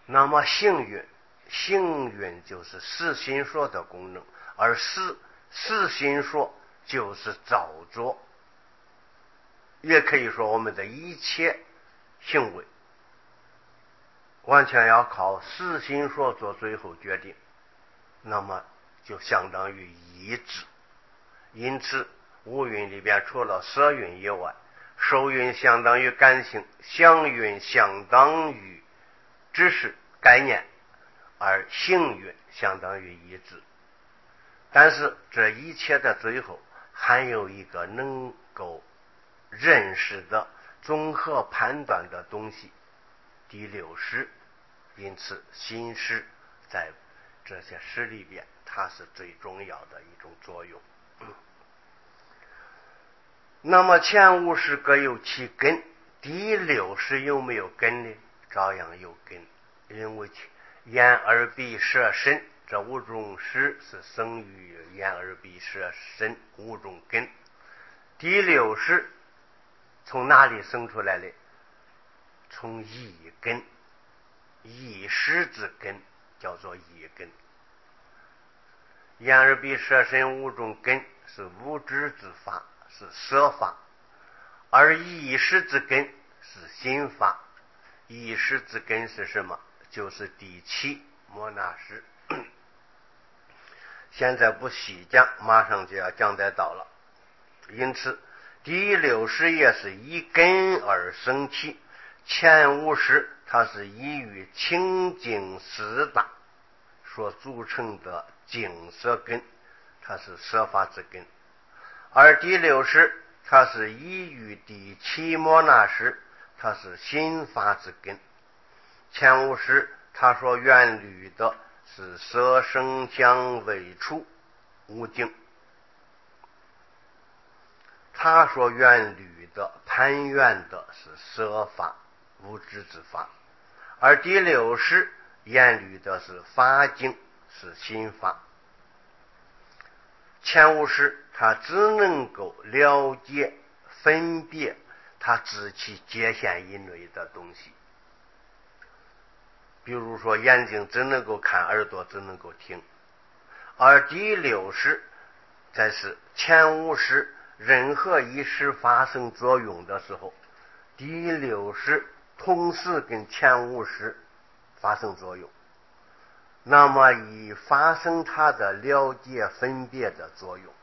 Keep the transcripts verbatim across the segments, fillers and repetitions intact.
那么行运，行运就是四心说的功能，而四四心说就是造作，也可以说我们的一切行为完全要靠四心说做最后决定，那么就相当于意志。因此五蕴里边除了色蕴以外，受蕴相当于感性，想蕴相当于知识概念，而行蕴相当于意志。但是这一切的最后还有一个能够认识的综合判断的东西，第六识。因此心识在这些识里边它是最重要的一种作用。那么前五识各有其根，第六识有没有根呢？照样有根，因为眼耳鼻舌身这五种识是生于眼耳鼻舌身五种根。第六识从哪里生出来的？从意根，意识之根叫做意根。眼耳鼻舌身五种根是五知之法，是色法，而意识之根是心法。意识之根是什么？就是第七摩那识。现在不细讲，马上就要讲得到了。因此第六识也是依根而生起，前五识它是依于清净四大所组成的净色根，它是色法之根。而第六识它是依于第七摩那识，它是心法之根。前五识它所缘虑的是色声香味触五境，它所缘虑的攀缘的是色法无知之法，而第六识缘虑的是法境，是心法。前五识它只能够了解分别它自其界限以内的东西，比如说眼睛只能够看，耳朵只能够听。而第六识在是前五识任何一识发生作用的时候，第六识同时跟前五识发生作用，那么以发生它的了解分别的作用。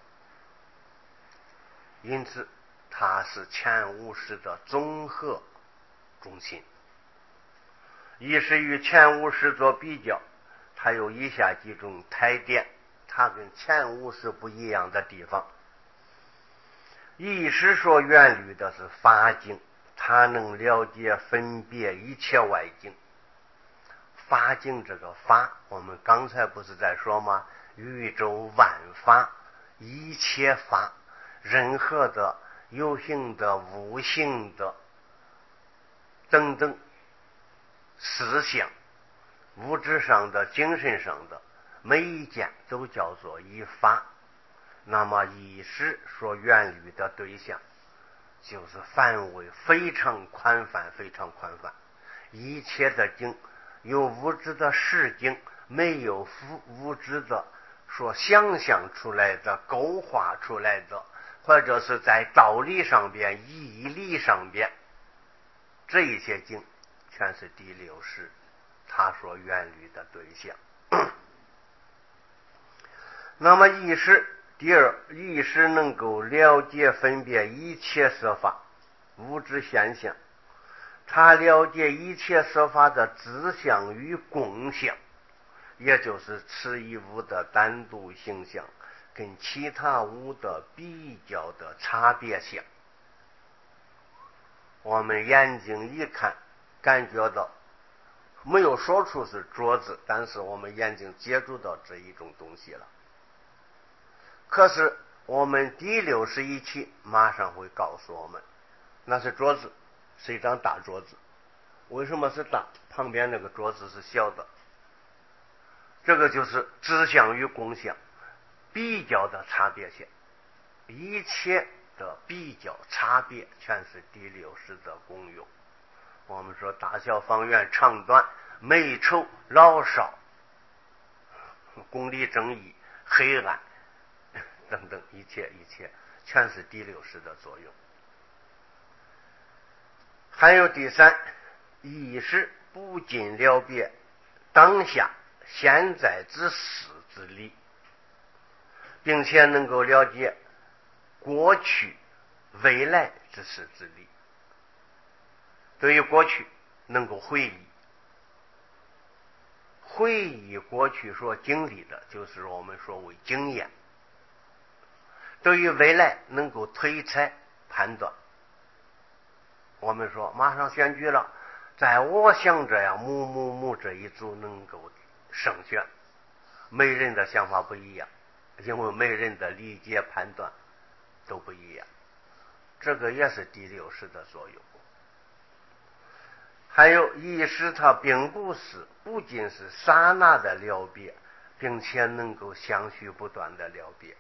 因此它是前五识的综合中心。一是与前五识做比较，它有以下几种特点，它跟前五识不一样的地方。一识所缘虑的是法境，它能了解分别一切外境。法境这个法，我们刚才不是在说吗？宇宙万法，一切法，任何的有形的无形的等等思想，物质上的精神上的每一件都叫做一法。那么一识所缘虑的对象就是范围非常宽泛，非常宽泛，一切的境，有物质的实境，没有物质的所想象出来的勾画出来的，或者是在道理上边义理上边，这一些境全是第六识他所缘虑的对象。那么意识，第二，意识能够了解分别一切色法物质现象，他了解一切色法的自相与共相，也就是此一物的单独形象跟其他物的比较的差别相。我们眼睛一看，感觉到没有说出是桌子，但是我们眼睛接触到这一种东西了。可是我们第六识一起马上会告诉我们，那是桌子，是一张大桌子。为什么是大？旁边那个桌子是小的。这个就是自相与共相，比较的差别性。一切的比较差别全是第六识的功用。我们说大小方圆长短， 美丑老少、公理正义、黑暗等等，一切一切全是第六识的作用。还有第三，意识不尽了别当下现在之事之理，并且能够了解过去未来之事之理。对于过去能够回忆，回忆过去所经历的，就是我们所谓经验。对于未来能够推猜判断。我们说马上选举了，在我想着呀，某某某这一组能够胜选，每人的想法不一样，因为每人的理解判断都不一样，这个也是第六识的作用。还有意识，它并不是不仅是刹那的了别，并且能够相续不断的了别。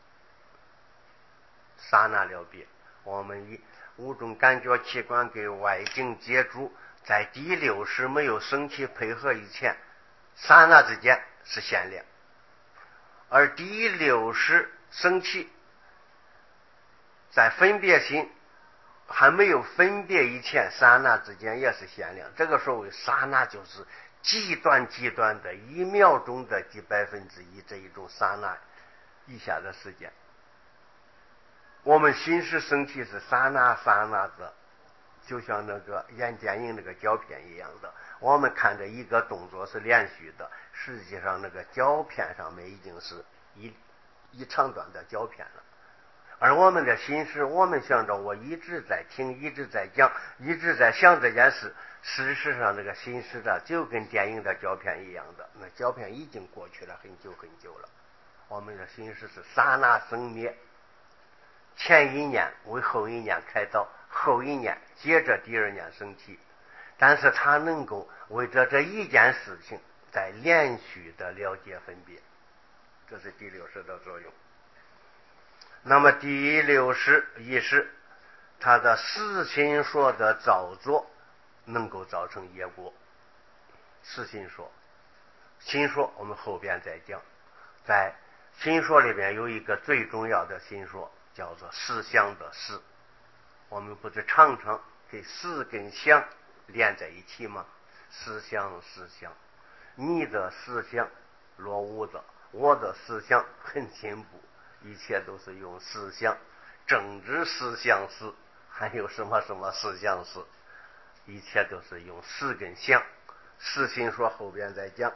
刹那了别，我们以五种感觉器官跟外境接触，在第六识没有升起配合以前，刹那之间是限量，而第六识升起，在分别心还没有分别以前，刹那之间也是限量。这个所谓刹那，就是极短极短的一秒钟的几百分之一这一种刹那以下的时间。我们心识升起是刹那刹那的，就像那个演电影那个胶片一样的，我们看着一个动作是连续的，实际上那个胶片上面已经是一一长段的胶片了。而我们的心识，我们想着我一直在听，一直在讲，一直在想这件事，事实上那个心识的就跟电影的胶片一样的，那胶片已经过去了很久很久了。我们的心识是刹那生灭，前一年为后一年开导，后一年接着第二年升起，但是它能够为着这一件事情在连续的了解分别，这是第六识的作用。那么第六识意识，它的实心说的造作能够造成业果。实心说，心说我们后边再讲，在心说里边有一个最重要的心说，叫做思想的思。我们不是常常给思跟想连在一起吗？思想思想，你的思想落伍的，我的思想很进步，一切都是用思想，政治思想思，还有什么什么思想思，一切都是用思跟想。思心说后边再讲。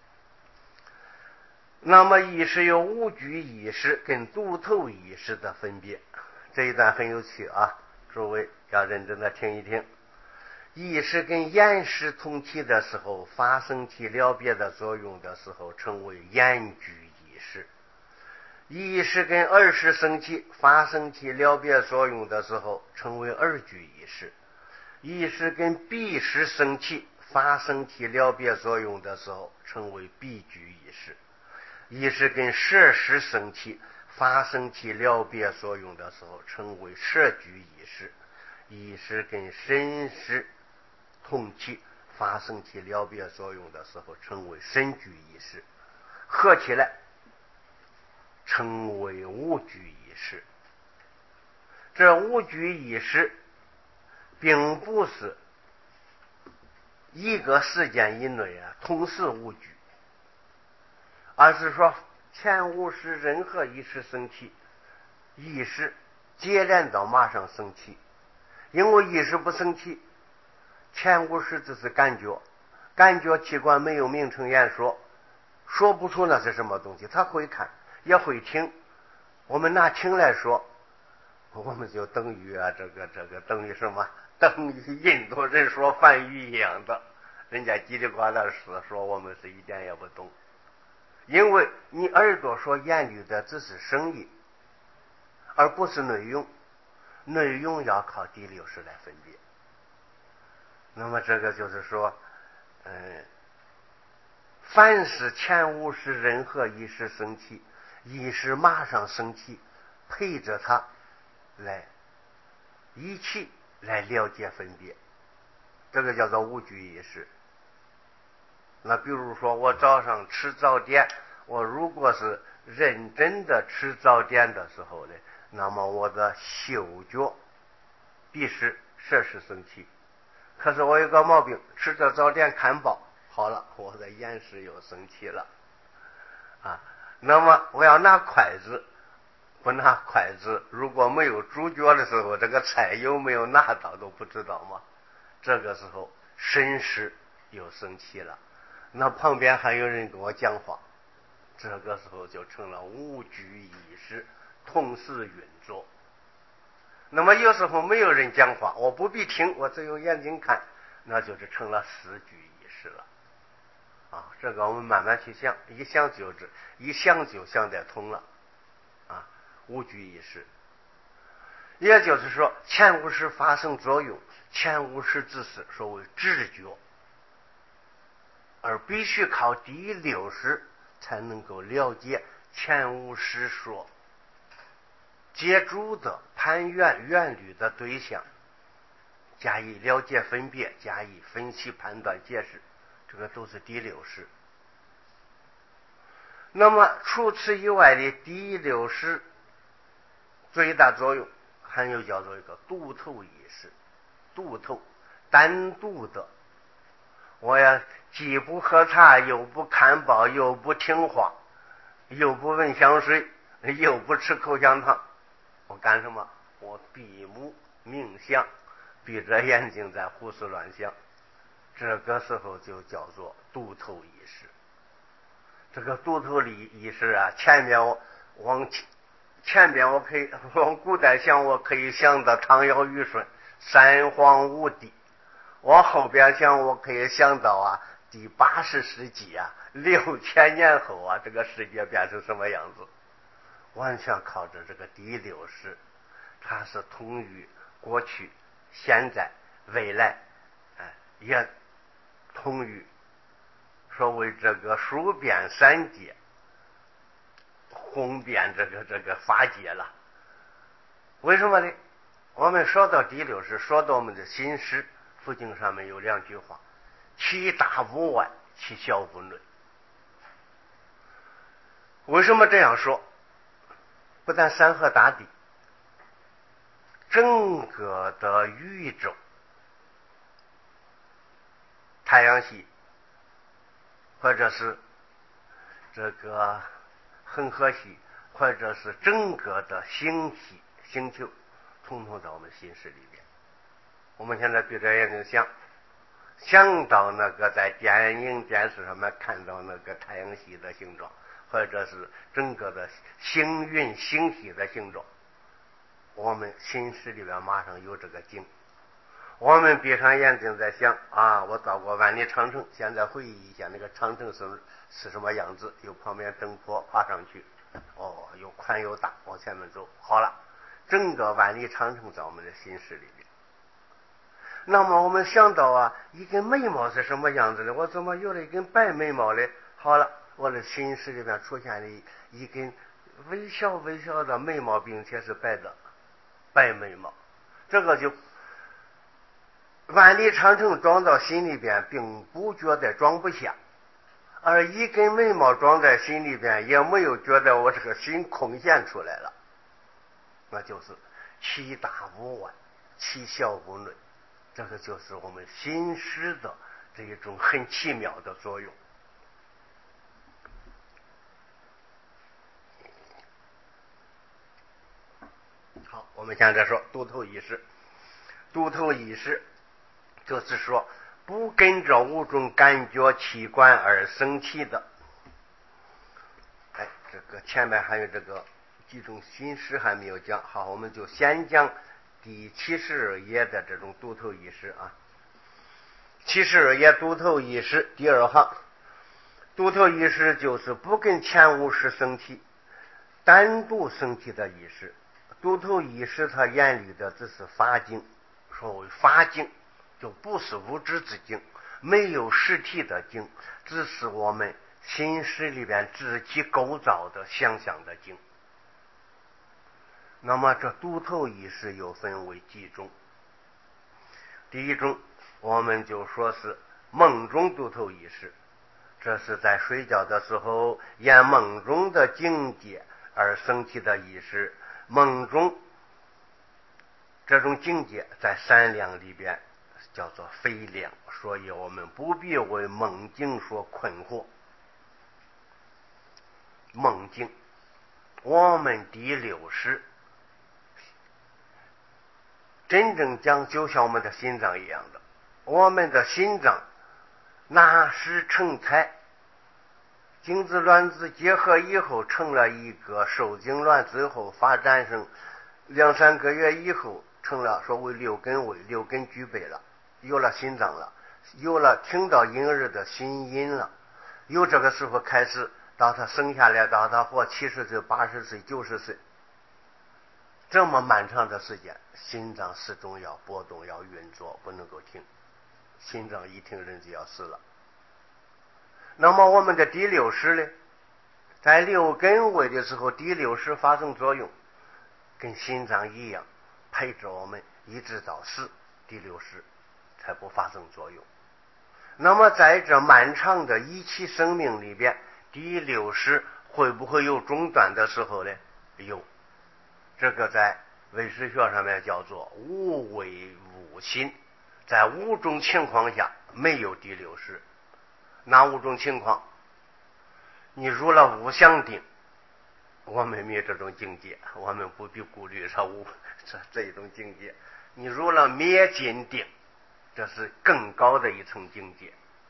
那么意识有无举意识跟独头意识的分别，这一段很有趣啊，诸位要认真的听一听。意识跟眼识同起的时候，发生起了别的作用的时候，称为眼举意识。意识跟耳识生起，发生起了别作用的时候，称为耳举意识。意识跟鼻识生起，发生起了别作用的时候，称为鼻举意识。意识跟舌识生起，发生起了别作用的时候，称为舌举意识。意识跟身识同起，发生起了别作用的时候，称为身举意识。合起来称为无举意识。这无举意识并不是一个时间以内啊同时无举，而是说前无识任何一识生起，意识接连到马上生起。因为意识不生起，前无识只是感觉，感觉器官没有名称言说，说不出那是什么东西。他会看也会听，我们拿听来说，我们就等于啊这个这个等于什么？等于印度人说梵语一样的，人家叽里呱啦是说，我们是一点也不懂。因为你耳朵所言语的只是声音，而不是内容，内容要靠第六识来分别。那么这个就是说，嗯，凡是前无识任何一识生起，意识马上生起，陪着它来一起来了解分别，这个叫做无举意识。 那比如说我早上吃早点，我如果是认真的吃早点的时候呢，那么我的嗅觉必是摄食生气。可是我有个毛病，吃着早点看饱，好了，我的眼识又生气了啊。那么我要拿筷子，不拿筷子，如果没有主角的时候，这个菜有没有拿到都不知道吗？这个时候身识又生气了。那旁边还有人跟我讲话，这个时候就成了五局意识同时运作。那么有时候没有人讲话，我不必听，我只用眼睛看，那就是成了四局意识了啊。这个我们慢慢去想，一想就知，一想就想得通了啊。五局意识，也就是说前五识发生作用，前五识之识所谓直觉，而必须靠第六识才能够了解前五识说接触的攀缘缘虑的对象，加以了解分别，加以分析判断解释，这个都是第六识。那么除此以外的第六识最大作用还有叫做一个独头意识，独头单独的，我呀既不喝茶，又不看报，又不听话，又不闻香水，又不吃口香糖，我干什么？我闭目冥想，闭着眼睛在胡思乱想，这个时候就叫做独头意识。这个独头意识啊，前面我往前边我可以往古代想，我可以想到唐尧虞舜三皇五帝，我后边想我可以想到啊第八十世纪啊六千年后啊这个世界变成什么样子，完全靠着这个第六识，它是通于过去现在未来，哎，也通于所谓这个数变三界红遍这个这个法界了。为什么呢？我们说到第六识，说到我们的心识，佛经上面有两句话，其大无外，其小无内。为什么这样说？不但山河大地，整个的宇宙，太阳系，或者是这个恒河系，或者是整个的星系星球，统统在我们心识里面。我们现在闭着眼睛想，想到那个在电影电视上面看到那个太阳系的形状，或者是整个的星云星系的形状，我们心识里面马上有这个景。我们闭上眼睛在想啊，我到过万里长城，现在回忆一下那个长城是是什么样子，有旁边登坡爬上去，哦，又宽又大，往前面走，好了，整个万里长城在我们的心识里面。那么我们想到啊，一根眉毛是什么样子的？我怎么有了一根白眉毛呢？好了，我的心识里面出现了一根微小微小的眉毛，并且是白的白眉毛，这个就万里长城装到心里边，并不觉得装不下，而一根眉毛装在心里边，也没有觉得我这个心空闲出来了。那就是其大无外，其小无内，这个就是我们心识的这一种很奇妙的作用。好，我们现在说独头意识。独头意识就是说不跟着五种感觉器官而生气的。哎，这个前面还有这个几种心识还没有讲，好，我们就先讲第七十二页的这种独头意识啊。七十二页独头意识第二行，独头意识就是不跟前五识生气，单独生气的意识。独头意识它眼里的只是法境，所谓法境就不是物质之境，没有实体的境，只是我们心识里边自己构造的想象的境。那么这独头意识又分为几种？第一种我们就说是梦中独头意识， 这是在睡觉的时候沿梦中的境界而升起的意识。梦中这种境界在三量里边叫做非量，所以我们不必为梦境所困惑。梦境，我们第六识真正讲就像我们的心脏一样的，我们的心脏那是成才，精子卵子结合以后成了一个受精卵，最后发展成两三个月以后成了所谓六根位，六根具备了，有了心脏了，有了听到婴儿的心音了，由这个时候开始到他生下来，到他活七十岁、八十岁、九十岁，这么漫长的时间，心脏始终要波动，要运作，不能够停。心脏一停，人就要死了。那么我们的第六识呢，在六根位的时候，第六识发生作用，跟心脏一样，陪着我们一直到死，第六识才不发生作用。那么在这漫长的一期生命里边，第六识会不会有中断的时候呢？有。这个在唯识学上面叫做无为无心，在五种情况下没有第六识。哪五种情况？你入了无相定，我们没有这种境界，我们不必顾虑这无这这一种境界。你入了灭尽定，这是更高的一层境界。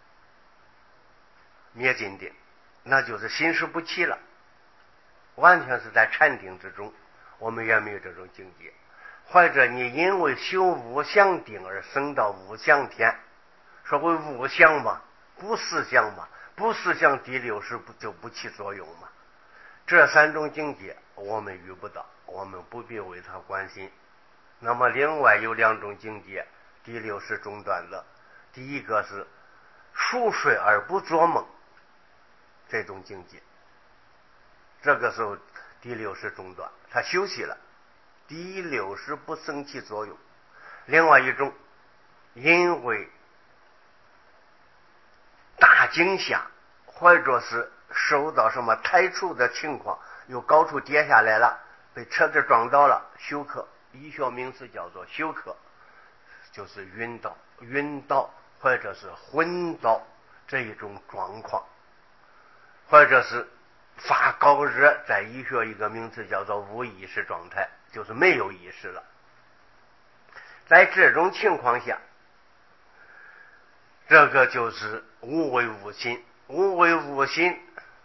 灭尽定，那就是心识不齐了，完全是在禅定之中，我们也没有这种境界。或者你因为修无相定而升到无相天，说为无相嘛，不是相嘛，不是相，第六识不就不起作用嘛？这三种境界我们遇不到，我们不必为它关心。那么另外有两种境界，第六识中断的，第一个是熟睡而不做梦，这种境界，这个时候第六识中断，他休息了，第六识不生起作用。另外一种，因为大惊吓，或者是受到什么太触的情况，由高处跌下来了，被车子撞到了，休克，医学名词叫做休克，就是晕倒、晕倒或者是昏倒这一种状况，或者是发高热，在医学一个名词叫做无意识状态，就是没有意识了。在这种情况下，这个就是无为无心。无为无心，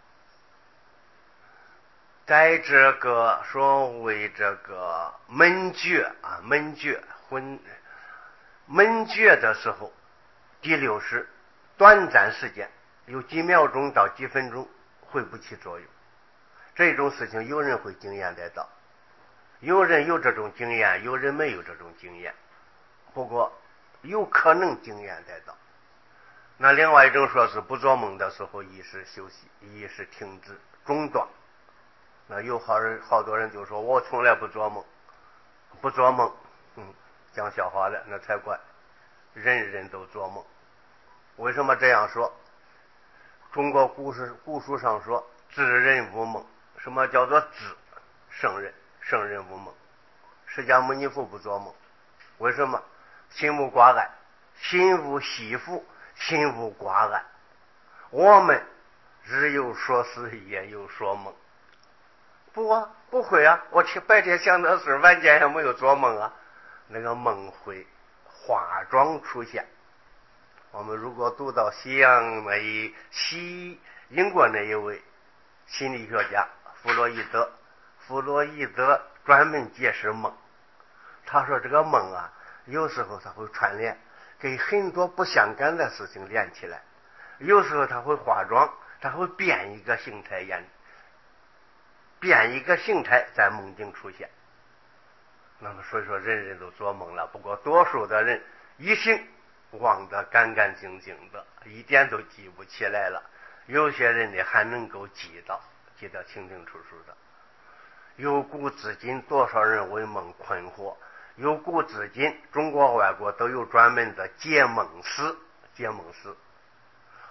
在这个所谓这个闷觉啊，闷觉昏闷觉的时候，第六识短暂时间有几秒钟到几分钟会不起作用。这种事情有人会经验得到，有人有这种经验，有人没有这种经验，不过有可能经验得到。那另外一种说是不做梦的时候意识休息，意识停止中断。那有好人好多人就说我从来不做梦，不做梦，嗯，讲笑话的那才怪，人人都做梦。为什么这样说？中国古书古书上说智人无梦。什么叫做智？圣人，圣人无梦。释迦牟尼佛不做梦，为什么？心无挂碍，心无系缚，心无挂碍。我们日有所思，夜有所梦。不啊，不会啊，我白天想的事，晚间也没有做梦啊。那个梦会化妆出现。我们如果读到西洋那一西英国那一位心理学家弗洛伊德，弗洛伊德专门解释梦。他说这个梦啊，有时候他会串联，给很多不相干的事情连起来，有时候他会化妆，他会变一个形态演，变一个形态在梦境出现。那么所以说人人都做梦了，不过多数的人一醒忘得干干净净的，一点都记不起来了。有些人呢还能够记到，记得清清楚楚的。由古至今多少人为梦困惑，由古至今中国外国都有专门的解梦师，解梦师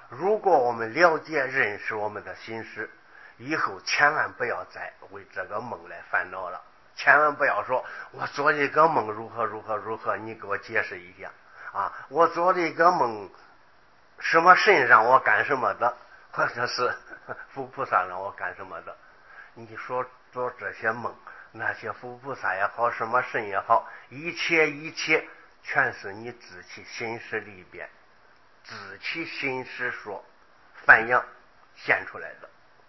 如果我们了解认识我们的心事，以后千万不要再为这个梦来烦恼了。千万不要说我做了一个梦如何如何如何，你给我解释一下啊！我做了一个梦，什么神让我干什么的，或者是佛菩萨让我干什么的，你说做这些梦，那些佛菩萨也好，什么神也好，一切一切全是你自己心识里边自己心识所反映现出来的，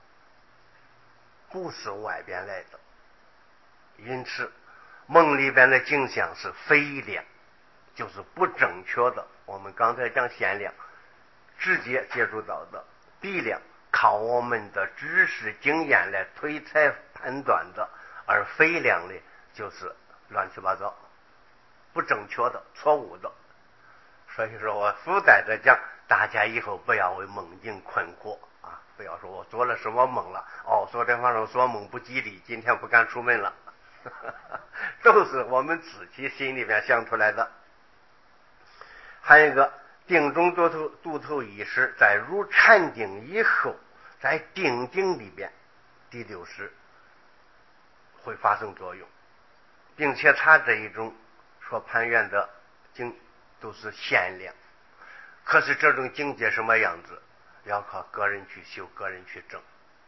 不是外边来的。因此梦里边的景象是非量，就是不正确的。我们刚才讲限量直接接触到的，比量靠我们的知识经验来推测判断的，而非量的就是乱七八糟不正确的错误的。所以说我附带着讲，大家以后不要为梦境困惑啊！不要说我做了什么梦了，哦，昨天晚上做梦不吉利，今天不敢出门了都是我们自己心里面想出来的。还有一个定中度头度头意识，在入禅定以后，在定境里边第六识会发生作用，并且它这一种所攀缘的境都是限量。可是这种境界什么样子，要靠个人去修，个人去证。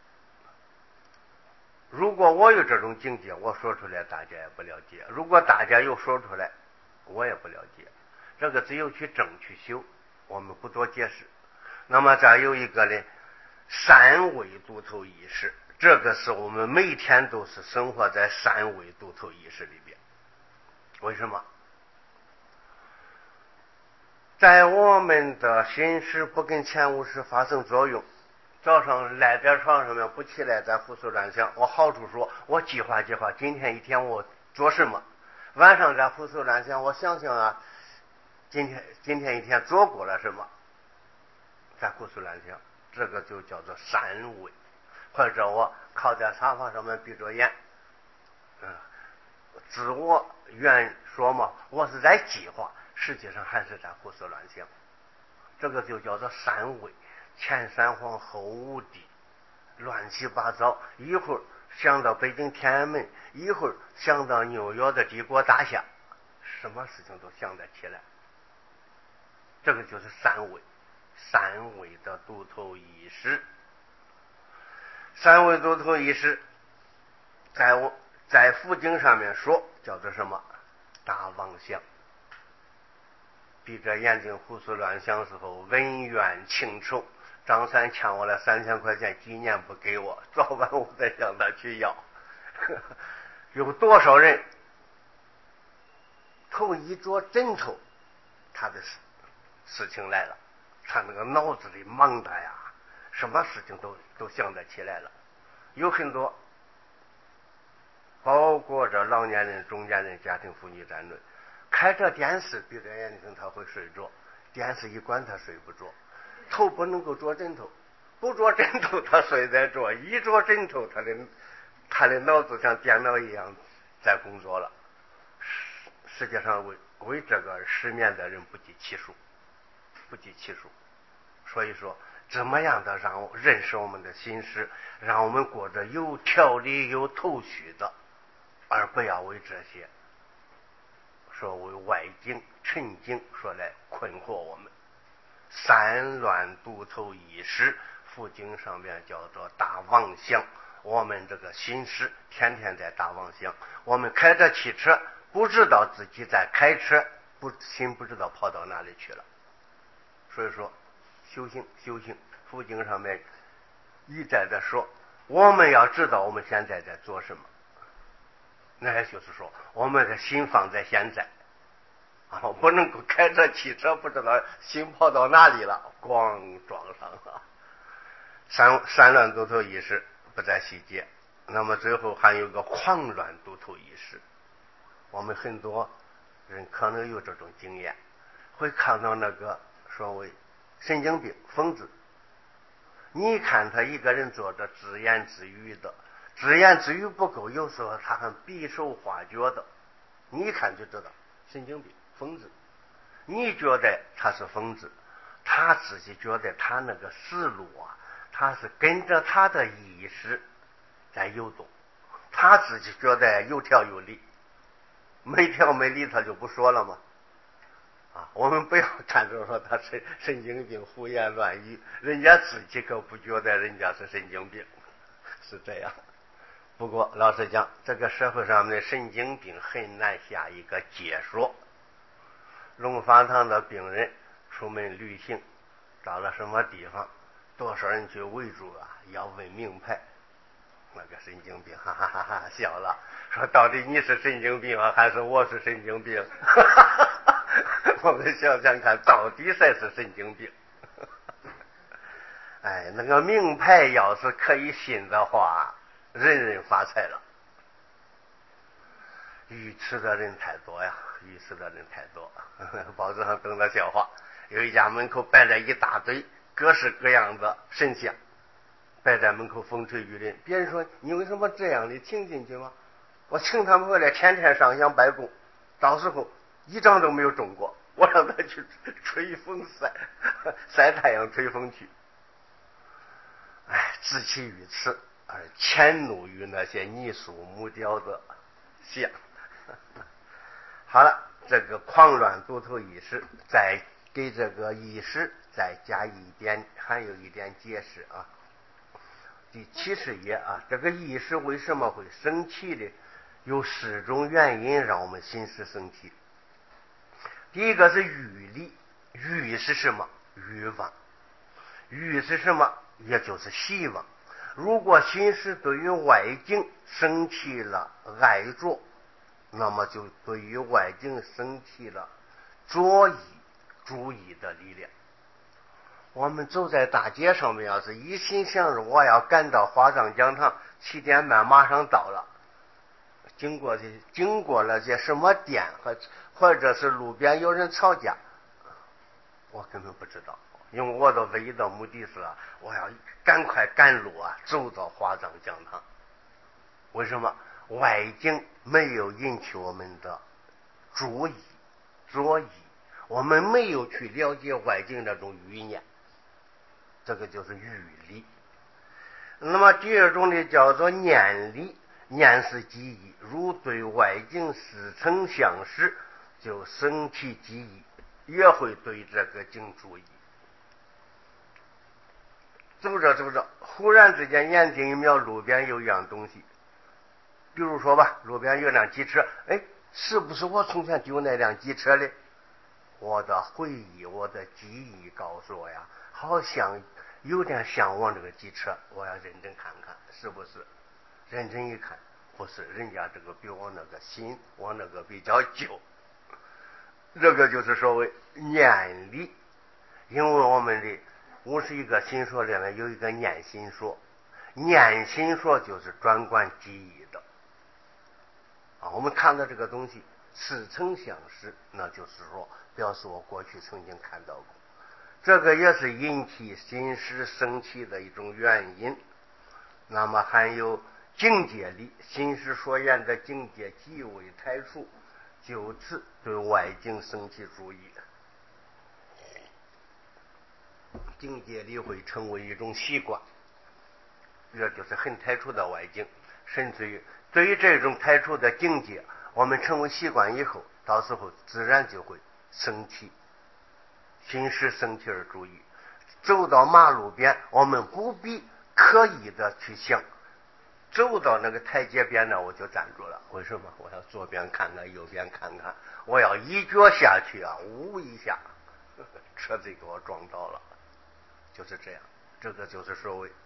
如果我有这种境界，我说出来大家也不了解；如果大家又说出来，我也不了解。这个只有去证去修，我们不多解释。那么再有一个呢，三维度头意识，这个是我们每天都是生活在三维度头意识里边。为什么？在我们的心识不跟前五识发生作用，早上赖在床上面不起来，在胡思乱想，我好处说我计划计划今天一天我做什么，晚上在胡思乱想，我想想啊今天今天一天做过了什么，在胡思乱想，这个就叫做三维。或者我靠在沙发上面闭着眼，嗯，自我原说嘛，我是在计划，实际上还是在胡思乱想，这个就叫做三维，前三皇后五帝，乱七八糟，一会儿想到北京天安门，一会儿想到纽约的帝国大厦，什么事情都想得起来，这个就是三维，三维的度头意识。三维度头意识在我在佛经上面说叫做什么？大妄想。闭着眼睛胡思乱想的时候，文怨情仇，张三欠我了三千块钱，今年不给我，早晚我再向他去要。有多少人头一着枕头，他的事事情来了，他那个脑子里忙的呀，什么事情都都想得起来了。有很多包括着老年人、中年人、家庭妇女在内，开着电视闭着眼睛他会睡着，电视一关他睡不着，头不能够着枕头，不着枕头他睡在着，一着枕头他的他的脑子像电脑一样在工作了。世界上为为这个失眠的人不计其数，不计其数。所以说怎么样的让我认识我们的心识，让我们过着有条理有头绪的，而不要为这些说为外境尘境说来困惑我们。三乱度头意识，佛经上面叫做大妄想。我们这个心识天天在大妄想，我们开着汽车不知道自己在开车，不心不知道跑到哪里去了。所以说修行修行，佛经上面一再的说，我们要知道我们现在在做什么，那也就是说我们的心放在现在啊，不能够开着汽车不知道心跑到哪里了，咣撞上了。三三乱度头意识不在细节，那么最后还有个狂乱度头意识。我们很多人可能有这种经验，会看到那个所谓神经病疯子，你看他一个人坐着自言自语的，自言自语不够，有时候他还比手画脚的，你一看就知道神经病疯子。你觉得他是疯子， 他自己觉得他那个思路啊，他是跟着他的意识在游动，他自己觉得有条有理，没条没理他就不说了嘛。啊，我们不要站着说他是神经病胡言乱语，人家自己可不觉得人家是神经病，是这样。不过老实讲，这个社会上面的神经病很难下一个解说。龙发堂的病人出门旅行，到了什么地方，多少人去围住啊，要问名牌。那个神经病哈哈哈哈笑了，说到底你是神经病啊，还是我是神经病？哈哈哈哈，我们想想看，到底谁是神经病？哎，那个名牌要是可以信的话，人人发财了。愚痴的人太多呀，愚痴的人太多。报纸上登的笑话，有一家门口摆了一大堆各式各样的神像，摆在门口风吹雨淋。别人说你为什么这样？你请进去吗？我请他们回来天天上香拜供，到时候一张都没有中过，我让他去吹风晒晒太阳吹风去。哎，自欺愚痴，而迁怒于那些泥塑木雕的像。好了，这个狂乱独头意识，再给这个意识再加一点，还有一点解释啊。第七十页啊，这个意识为什么会生气的？有四种原因让我们心识生气。第一个是欲力，欲是什么？欲望。欲是什么？也就是希望。如果心识对于外境生气了爱着，那么就对于外境生气了着意注意的力量。我们走在大街上面，要是一心想着我要赶到华藏讲堂，七点半马上到了，经过这经过了些什么店和或者是路边有人吵架，我根本不知道，因为我的唯一的目的是啊，我要赶快赶路啊，走到华藏讲堂。为什么？外境没有引起我们的注意着意，我们没有去了解外境那种语言，这个就是欲力。那么第二种呢，叫做念力。念是记忆，如对外境似曾相识，就生起记忆，也会对这个境注意。走着走着，忽然之间眼睛一瞄，路边有一样东西，比如说吧，路边有辆机车，哎，是不是我从前丢那辆机车呢？我的回忆，我的记忆告诉我呀，好像有点向往这个机车，我要认真看看是不是。认真一看，不是，人家这个比我那个新，我那个比较旧。这个就是所谓念力。因为我们的五十一个心说里面有一个念心说，念心说就是专管记忆的啊。我们看到这个东西似曾相识，那就是说表示我过去曾经看到过，这个也是引起心识生气的一种原因。那么还有境界力，心识所言的境界极为太处，就此对外境生起注意，境界力会成为一种习惯，这就是很太处的外境。甚至于对于这种太处的境界，我们成为习惯以后，到时候自然就会生气，心识生气而注意。走到马路边，我们不必刻意的去想，走到那个台阶边呢，我就站住了。为什么？我要左边看看，右边看看，我要一脚下去啊，呜一下，车子给我撞到了。就是这样，这个就是所谓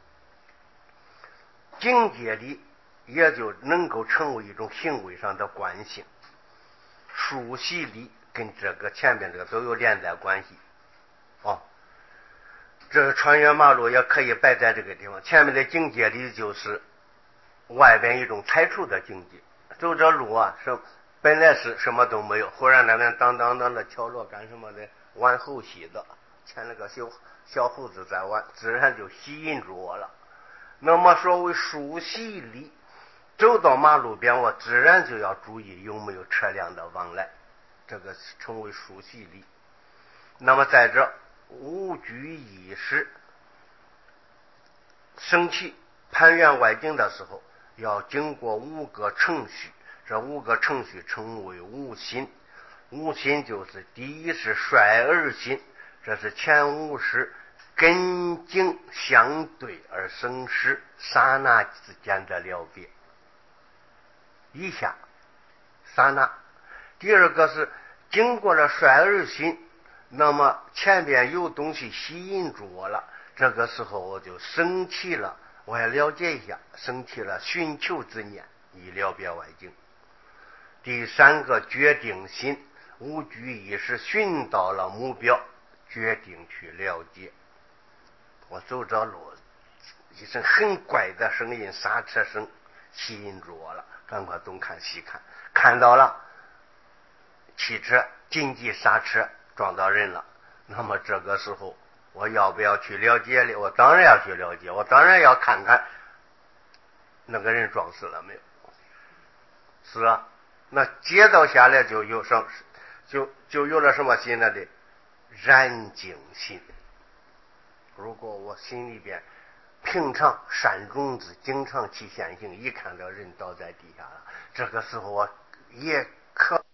境界力，也就能够成为一种行为上的惯性。熟悉力跟这个前面这个都有连带关系哦。这个穿越马路也可以摆在这个地方，前面的境界力就是外边一种太处的境界。走着路啊，是本来是什么都没有，忽然那边当当当的敲锣干什么的，玩后戏的，牵了个小小猴子在玩，自然就吸引住我了。那么所谓熟悉力，走到马路边，我自然就要注意有没有车辆的往来，这个称为熟悉力。那么在这五举一事，生气攀缘外境的时候，要经过五个程序，这五个程序称为五心。五心就是第一是率而心，这是前五识根境相对而生识，刹那之间的了别，一下刹那。第二个是经过了率而心，那么前边有东西吸引住我了，这个时候我就生气了，我要了解一下，生气了寻求之念，以了别外境。第三个决定心，五举一事寻到了目标，决定去了解。我走着路，一声很怪的声音，刹车声吸引住我了，赶快东看西看，看到了汽车紧急刹车撞到人了，那么这个时候我要不要去了解了？我当然要去了解，我当然要看看那个人撞死了没有。是啊，那接到下来就有什就就有了什么心了的燃尽心。如果我心里边平常善种子，经常起现行，一看到人倒在地下了，这个时候我也可